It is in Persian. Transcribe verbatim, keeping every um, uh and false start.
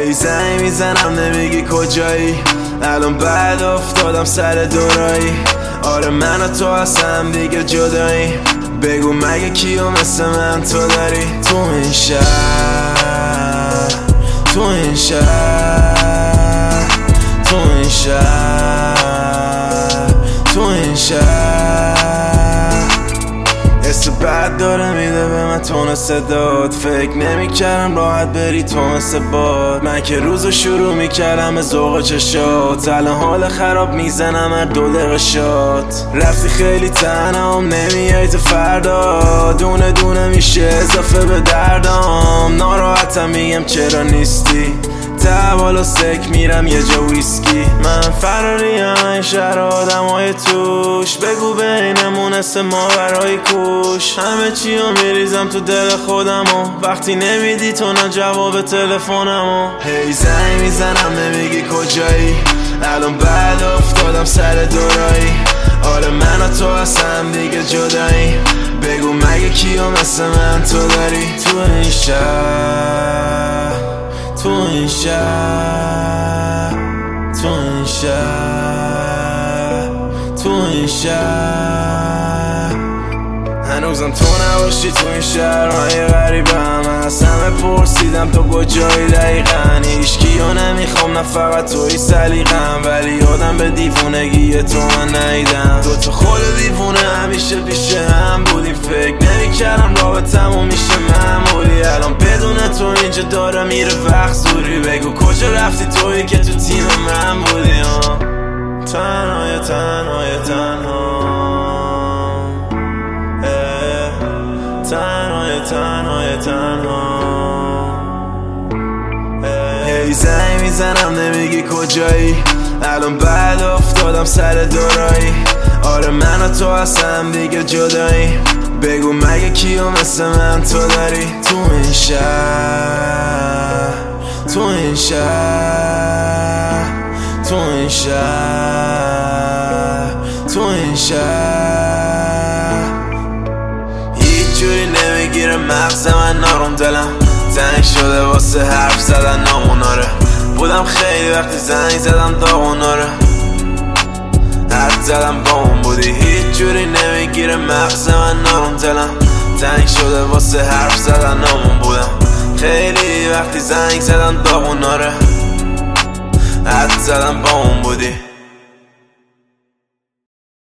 هی زنگ میزنم نمیگی کجایی، الان بعد افتادم سر دورایی. آره من و تو هستم دیگه جدایی، بگو مگه کیو مثل من تو داری؟ تو این شهر، تو این شهر، تو این شهر، تو این شهر. حس بد داره میده به من تون صدات، فکر نمیکردم راحت بری تو مثل باد. من که روزو شروع میکردم به ذوق چشات، الان حال خراب میزنم هر دو دقیقه شات. رفتی خیلی تنهام نمیای تو فردا، دونه دونه میشه اضافه به دردام. ناراحتم میگم چرا نیستی، تحوال سک میرم یه جا ویسکی. من فراریم این شهر آدم های توش، بگو بینمون اسم ما برای کوش. همه چی رو میریزم تو دل خودمو، وقتی نمیدی تو نه جواب تلفنمو. هی زنگ میزنم نمیگی کجایی، الان بعد افتادم سر دورایی. آره من و تو هستم دیگه جدایی، بگو مگه کیو مثل من تو داری؟ تو این شهر، تو این شهر، تو این شهر، تو این شهر. هنوزم تو نباشی تو این شهرهای غریبم، از همه پرسیدم تو کجایی دقیقا. هیچکیو نمیخوام نه فقط توی سلیقم، ولی یادم به دیوونگی تو من نیدم. دو تا خود دیوونه همیشه پیش هم بودیم، فکر نمیکردم رابطمون میشه معمولی. الان بدون تو اینجا داره میره وقت زوری، بگو کجا رفتی تویی که تو تیم من بودی. تنهای تنهای تنها، تنهای تنهای تنها. هی زنگ میزنم نمیگی کجایی، الان بعد افتادم سر دورایی. آره من و تو هستم دیگه جدایی، بگو مگه کیو مثل من تو داری؟ تو این شهر، تو این شهر، تو این شهر، تو این شهر. هیچ جوری نمیگیره مغز من نارم، دلم تنگ شده واسه حرف زدن ناموناره. بودم خیلی وقتی زنگ زدم داغوناره، حد زدم با اون بودی. هیچ جوری نمیگیره مغز من نارم، دلم تنگ شده واسه حرف زدن نامون. بودم خیلی وقتی زنگ زدم داغوناره، حد زدم با اون بودی.